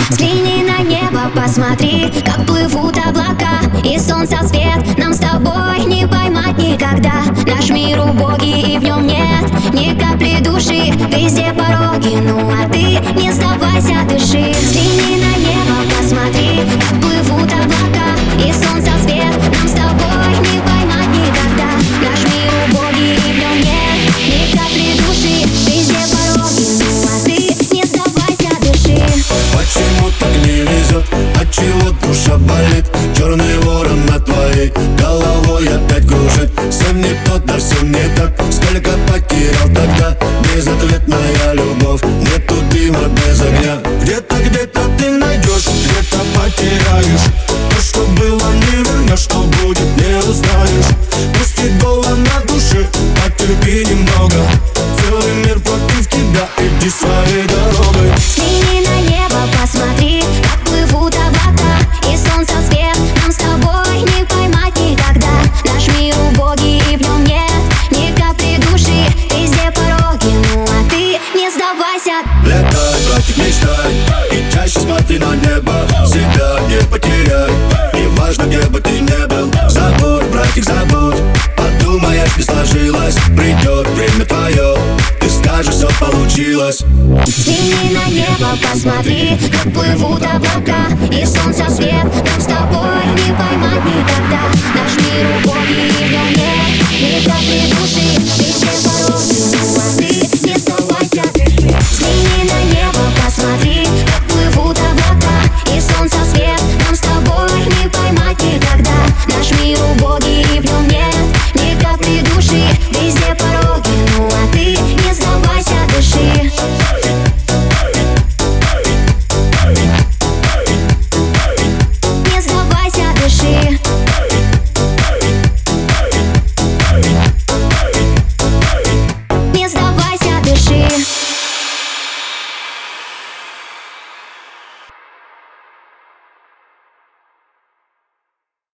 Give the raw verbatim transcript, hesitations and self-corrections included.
Взгляни на небо, посмотри, как плывут облака, и солнца свет нам с тобой не поймать никогда. Наш мир убогий, и в нем нет ни капли души, везде пороги, ну а ты не сдавайся, дыши. Взгляни на небо, посмотри, как плывут облака, и солнца свет нам с тобой не поймать никогда. Наш мир убогий, и в нем нет ни капли души, везде пороги, ну а ты не сдавайся, дыши. Почему так не везет? Отчего душа болит? Черный ворон над твоей головой опять кружит. Всем не тот, да всем не так. Сколько потерял тогда? Безответная любовь, нету дыма без огня. Где-то, где-то ты найдешь, где-то потеряешь. То, что было, не вернешь, что будет, не узнаешь. Пусть и больно на душе, потерпи немного. Целый мир против тебя, иди своей дорогой. Взгляни на небо, посмотри, как плывут облака, и солнца свет нам с тобой не поймать никогда. Наш мир убогий, и в нем нет ни капли души, везде пороги, ну а ты не сдавайся. Летай, братик, мечтай, и чаще смотри на небо. Себя не потеряй, и важно, где бы ты ни был. Забудь, братик, забудь, подумаешь, не сложилось. Придет время твое, ты скажешь, все получилось. Взгляни на небо, посмотри, как плывут облака, и солнца свет нам с тобой не поймать никогда. Наш мир убогий, и в нем нет ни капли души, везде